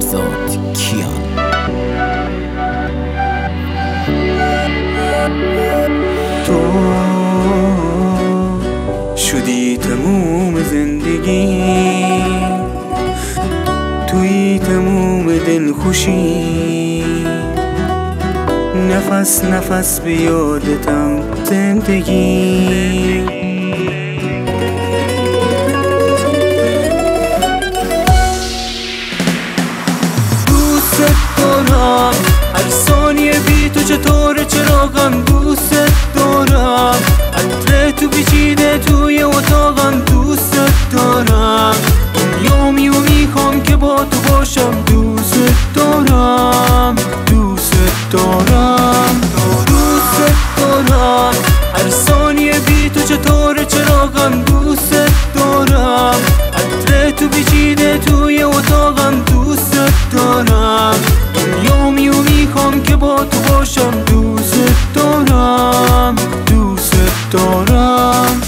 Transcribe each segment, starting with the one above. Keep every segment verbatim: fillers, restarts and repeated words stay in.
بهزاد کیان. تو شدی تموم زندگی، توی تموم دلخوشی، نفس نفس بیادتم زندگی. دوست دارم هر ثانیه بی تو، چطور چراغم دوست دارم، عطر تو پیچیده توی اتاقم دوست دارم، دنیامی و میخوام که با تو باشم دوست دارم دوست دارم دوست دارم هر ثانیه بی تو، چطور چراغم دوست دارم، عطر تو پیچیده توی اتاقم دوست دارم، دنیامی و میخوام که با تو باشم دوست دارم دوست دارم.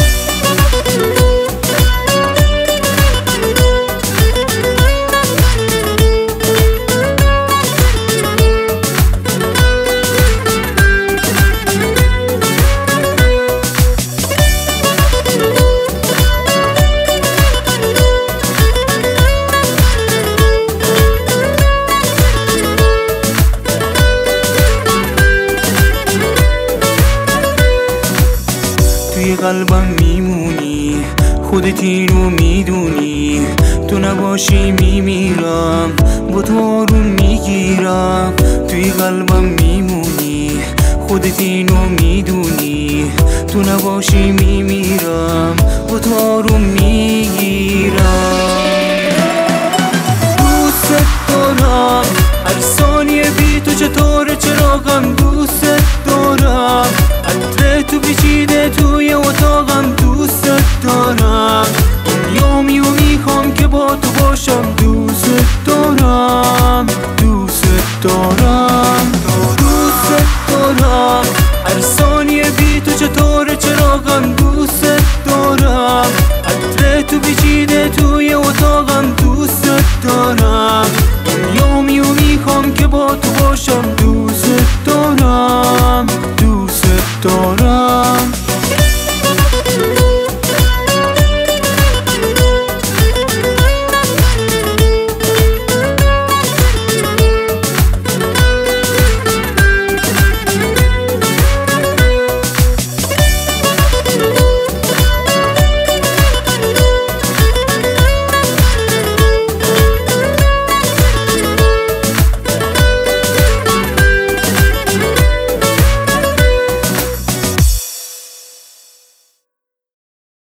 توی قلبم میمونی، خودت اینو میدونی، تو نباشی میمیرم، با تو آروم میگیرم. توی قلبم میمونی، خودت اینو میدونی، تو نباشی میمیرم، با تو آروم میگیرم. دوست دارم هر ثانیه بی تو، چطور چراغم دوست دارم، عطر تو پیچیده توی اتاقم دوست دارم، دنیامی و میخوام که با تو باشم دوست دارم دوست دارم دوست دارم هر ثانیه بی تو، چطور چراغم دوست دارم، عطر تو پیچیده توی اتاقم دوست دارم، دنیامی و میخوام که با تو باشم